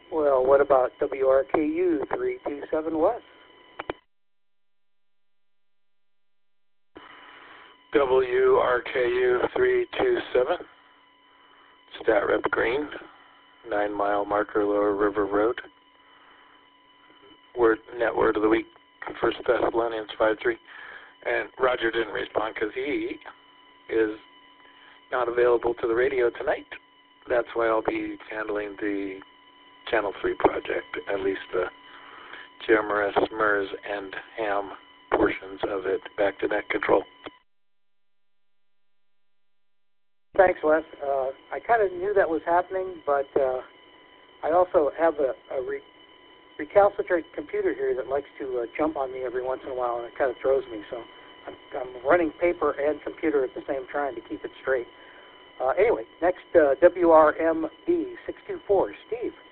Well, what about WRKU 327 West? WRKU 327, Stat Rep Green, 9 Mile Marker, Lower River Road. Net word of the week, 1 Thessalonians 5:3. And Roger didn't respond because he is not available to the radio tonight. That's why I'll be handling the Channel 3 project, at least the GMRS, MERS, and ham portions of it, back to net control. Thanks, Wes. I kind of knew that was happening, but I also have a recalcitrant computer here that likes to jump on me every once in a while, and it kind of throws me. So I'm running paper and computer at the same time to keep it straight. Anyway, next WRMB 624, Steve.